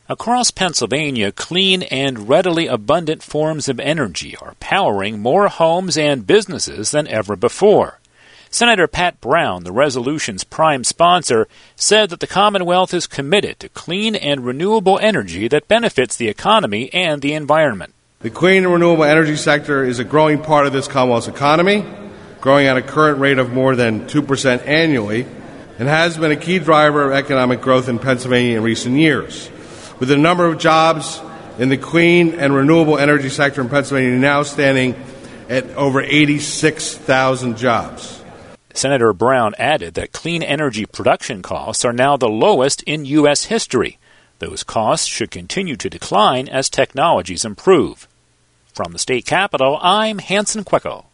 Across Pennsylvania, clean and readily abundant forms of energy are powering more homes and businesses than ever before. Senator Pat Brown, the resolution's prime sponsor, said that the Commonwealth is committed to clean and renewable energy that benefits the economy and the environment. The clean and renewable energy sector is a growing part of this Commonwealth's economy, growing at a current rate of more than 2% annually, and has been a key driver of economic growth in Pennsylvania in recent years. With the number of jobs in the clean and renewable energy sector in Pennsylvania now standing at over 86,000 jobs. Senator Brown added that clean energy production costs are now the lowest in U.S. history. Those costs should continue to decline as technologies improve. From the state capitol, I'm Hanson Quecko.